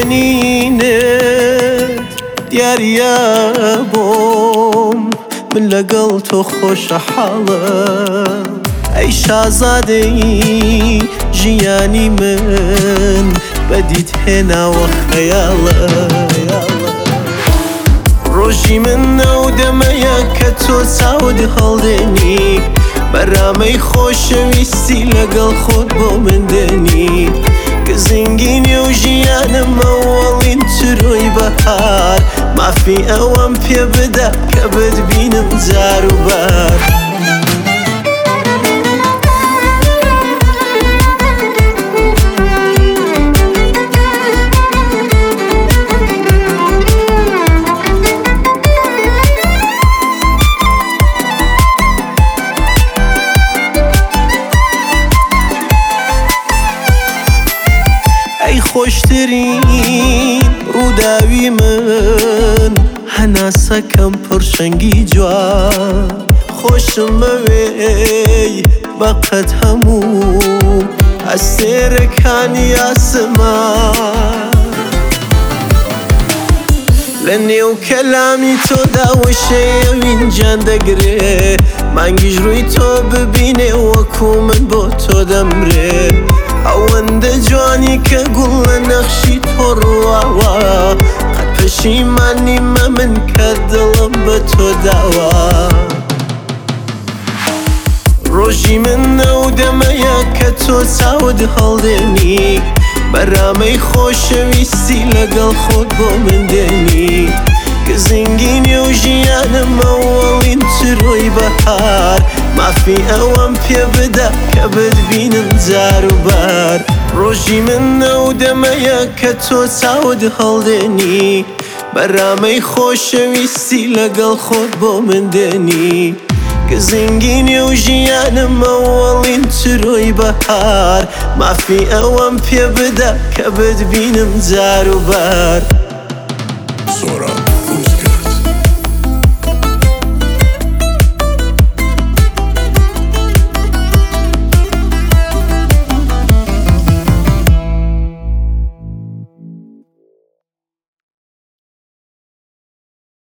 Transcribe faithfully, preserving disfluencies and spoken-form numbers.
ببینینت دیارە بۆم من لەگەڵ تۆ خۆشە حاڵم ئەی شازادەی ژیانی من بەدیت هێناوە خەیاڵە ڕۆژی من ئەو دەمەیە کە تۆ چاوت هەڵدێنی بەرامەی خۆشەویستی لەگەڵ خۆت بۆ من دێنی گزنگینی و ژیانم ئەوەڵین ترۆی بەهار مافی ئەوەم پێ بدە کە بتبینم جار و بار خۆشترین ڕووداوی من هەناسەکەم پڕشەنگی جوان خۆشم بەوێی بەقەد هەموو ئەستێرەکانی ئاسمان لە نێو کەلامی تۆدا وەشەیەوین جان دەگرێ مانگیش ڕووی تۆ ببینێ وەکو من بۆ تۆ دەمرێ ئەوەندە جوانی کە گوڵ لە نەخشی تۆ ڕواوە قەت پەشیمان نیمە من کە دڵم بە تۆ داوە ڕۆژی من ئەو دەمەیە کە تۆ چاوت هەڵدێنی بەرامەی خۆشەویستی لەگەڵ خۆت بۆ من دێنی گزنگینی و ژیانم ئەوەڵین ترۆی بەهار مافی ئەوەم پێ بدە کە بتبینم جار و بار ڕۆژی من ئەو دەمەیە کە تۆ چاوت هەڵدێنی بەرامەی خۆشەویستی لەگەڵ خۆت بۆ من دێنی گزنگینی و ژیانم ئەوەڵین ترۆی بەهار مافی ئەوەم پێ بدە کە بتبینم جار و بار